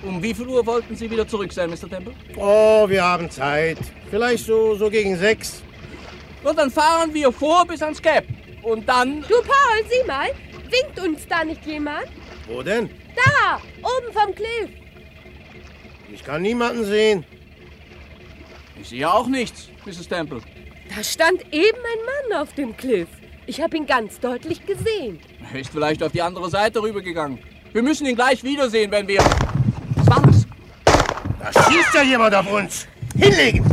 Um wie viel Uhr wollten Sie wieder zurück sein, Mr. Temple? Oh, wir haben Zeit. Vielleicht so gegen 6. Und dann fahren wir vor bis ans Cap. Und dann... Du, Paul, sieh mal. Winkt uns da nicht jemand? Wo denn? Da, oben vom Cliff. Ich kann niemanden sehen. Ich sehe auch nichts, Mrs. Temple. Da stand eben ein Mann auf dem Cliff. Ich habe ihn ganz deutlich gesehen. Er ist vielleicht auf die andere Seite rübergegangen. Wir müssen ihn gleich wiedersehen, wenn wir... Was war das? Da schießt ja jemand auf uns. Hinlegen!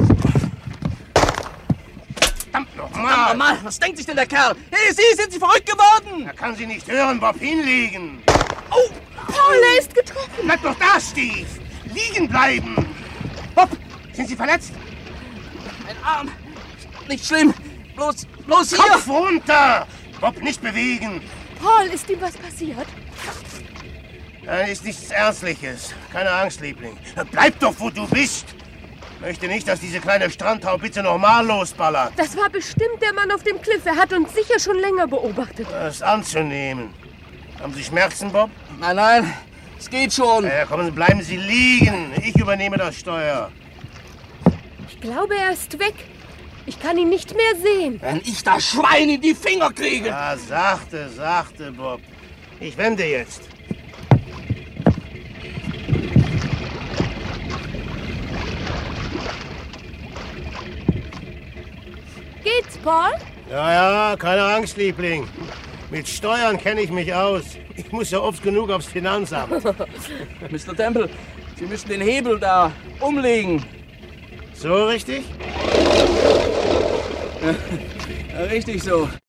Verdammt nochmal! Mann, was denkt sich denn der Kerl? Hey, sind Sie verrückt geworden? Er kann Sie nicht hören, Bob. Hinlegen! Oh, Paul, er ist getroffen. Bleib doch da, Steve! Liegen bleiben! Bob, sind Sie verletzt? mein Arm. Nicht schlimm. Bloß hier. Kopf runter! Bob, nicht bewegen! Paul, ist ihm was passiert? Nein, ist nichts Ernstliches. Keine Angst, Liebling. Bleib doch, wo du bist! Möchte nicht, dass diese kleine Strandtaubitze nochmal losballert. Das war bestimmt der Mann auf dem Cliff. Er hat uns sicher schon länger beobachtet. Das ist anzunehmen. Haben Sie Schmerzen, Bob? Nein, es geht schon. Ja, kommen, bleiben Sie liegen. Ich übernehme das Steuer. Ich glaube, er ist weg. Ich kann ihn nicht mehr sehen. Wenn ich das Schwein in die Finger kriege. Ja, sachte, Bob. Ich wende jetzt. Geht's, Paul? Ja, keine Angst, Liebling. Mit Steuern kenne ich mich aus. Ich muss ja oft genug aufs Finanzamt. Mr. Temple, Sie müssen den Hebel da umlegen. So richtig? Ja, richtig so.